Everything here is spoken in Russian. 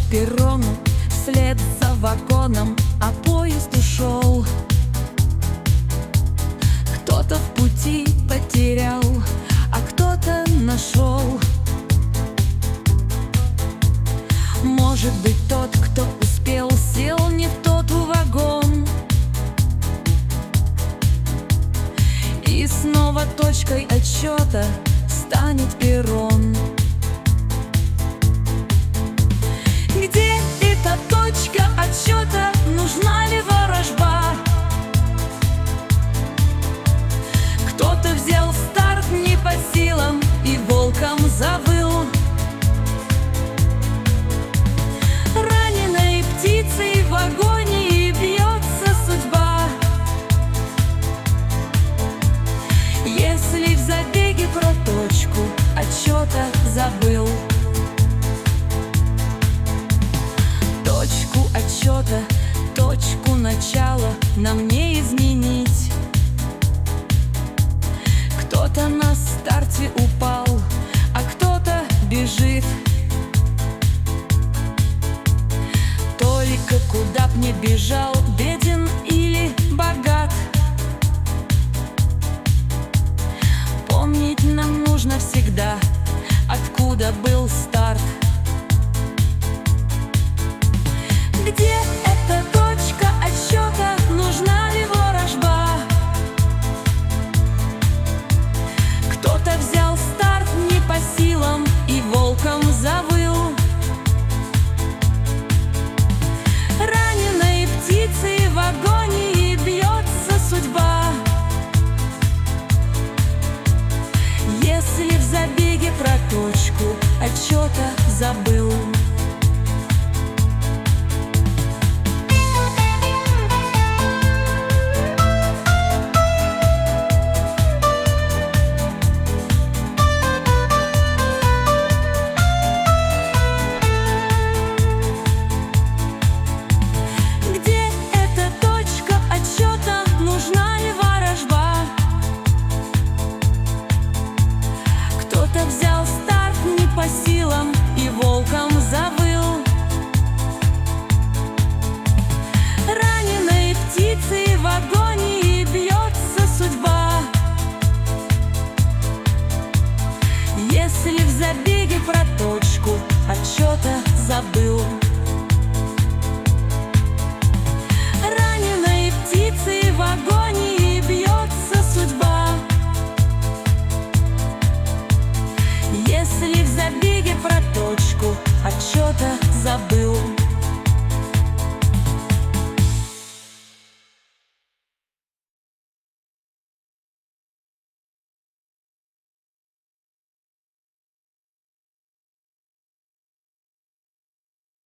перрону вслед за вагоном, а поезд ушел. Кто-то в пути потерял, а кто-то нашел. Может быть, тот, кто успел, сел не в тот вагон. И снова точкой отсчета станет перрон. Где эта точка отсчета? Нужна ли ворожба? Кто-то взял старт не по силам и волком завыл. Раненой птицей в агонии бьется судьба. Если в забеге про точку отсчета забыл. Точку отсчета, точку начала нам не изменить. Кто-то на старте упал, а кто-то бежит. Только куда б не бежал, беден или богат, помнить нам нужно всегда, откуда был старт. Где эта точка отсчета? Нужна ли ворожба? Кто-то взял старт не по силам и волком завыл. Раненой птицей в агонии бьется судьба. Если в забеге про точку отсчета забыл.